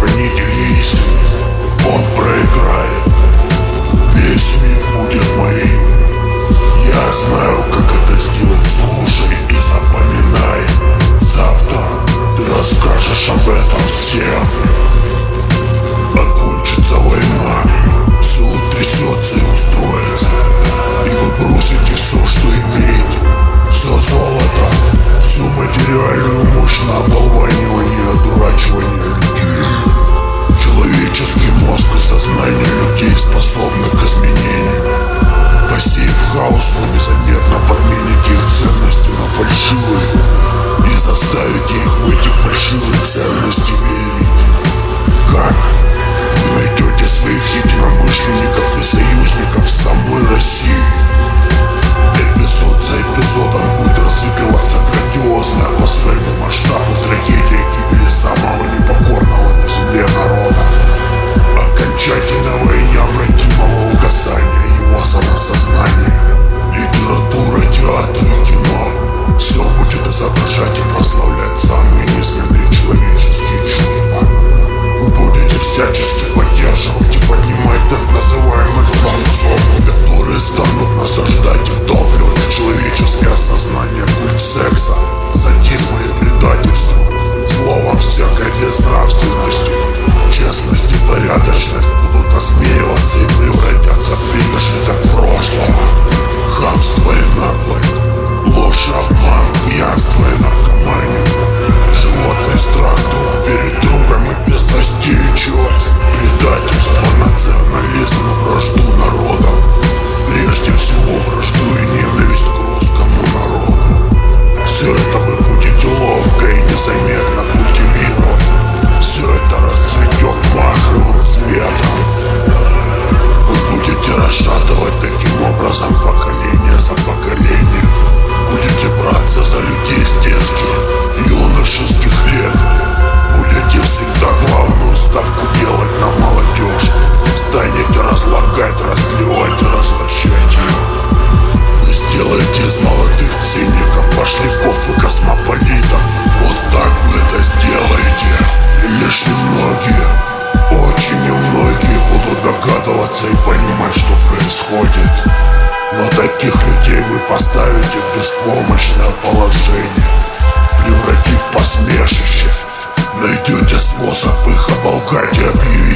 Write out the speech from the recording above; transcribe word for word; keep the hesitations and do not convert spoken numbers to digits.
хранитель истины, он проиграет. Весь мир будет моим. Я знаю, как это сделать. Слушай и запоминай. Завтра ты расскажешь об этом всем. Окончится война, все утрясется и устроится, и вы бросите все, что имеете. Все золото, всю материальную мощь на оболванивание, одурачивание людей. Человеческий мозг и сознание людей способны к изменению. Посеяв хаос, вы незаметно подмените их ценности на фальшивые и заставите их в эти фальшивые ценности верить. Как? Вы найдете своих единомышленников и союзников в самой России. Эпизод за эпизодом будет разыгрываться грандиозная по своему масштабу трагедия гибели самого непокорного на земле народа, окончательного и необратимого угасания его самосознания. Литература, театр и кино — все будет изображать и прославлять самые низменные человеческие чувства. Вы будете всячески поддерживать и поднимать так называемых творцов, которые станут насаждать и вдалбливать в человеческое сознание культ секса, садизма и предательства. Словом, всякой безнравственности, честность и порядочность будут осмеиваться и превратятся в пережиток прошлого. Хамство и наглость, ложь и обман, пьянство и наркомания, животный страх друг перед другом и беззастенчивость, предательство, национализм и вражду народов, прежде всего вражду и ненависть к русскому народу. Все это вы будете ловко и незаметно культивировать. Все это расцветет махровым цветом. Вы будете расшатывать таким образом поколение за поколением. Будете браться за людей с детских, юношеских лет. Будете всегда главную ставку делать на молодежь. Станете разлагать, разливать и развращать ее. Вы сделаете из молодых циников, пошляков и космополитов. Вот так вы это сделаете. И лишь немногие, очень немногие будут догадываться и понимать, что происходит. Но таких людей вы поставите в беспомощное положение, превратив в посмешище. Найдете способ их оболгать и объявить